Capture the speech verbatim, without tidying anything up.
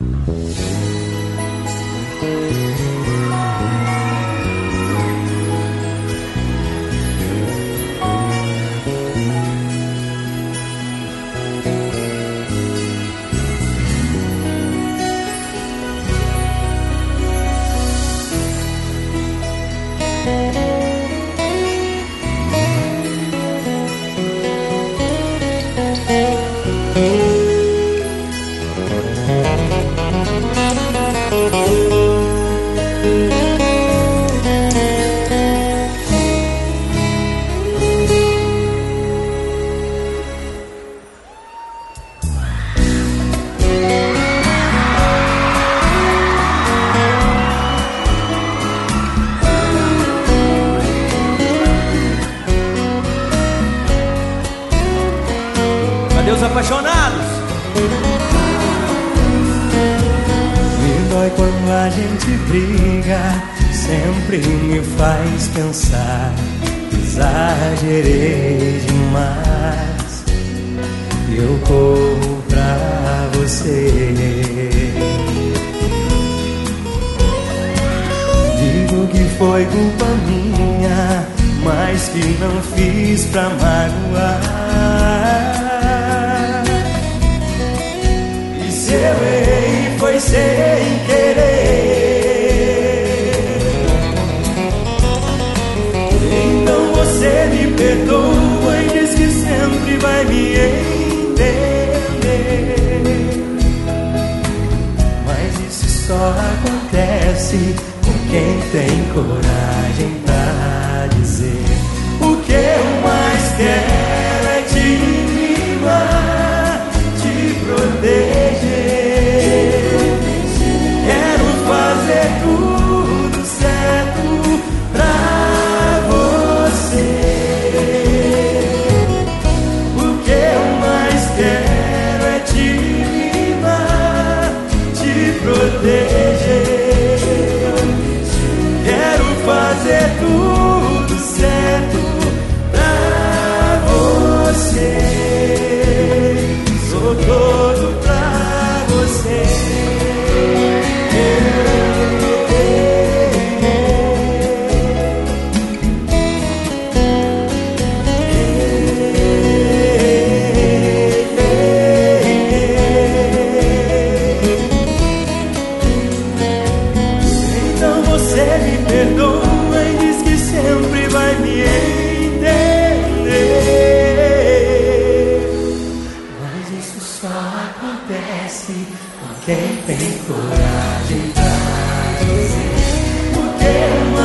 Cadê os apaixonados? Me dói quando a gente briga, sempre me faz pensar. Exagerei demais, eu corro pra você. Digo que foi culpa minha, mas que não fiz pra magoar. E se eu errei foi sem querer, então você me perdoa e diz que sempre vai me entender. Mas isso só acontece com quem tem coragem pra dizer: o que eu mais quero é te mimar, te proteger. Quero fazer tudo certo pra você. O que eu mais quero é te mimar, te proteger. Quero fazer tudo certo pra você. Sou todo pra você. Então você me perdoa e diz que sempre vai me entender. Mas isso só acontece com quem tem coragem pra dizer: o que eu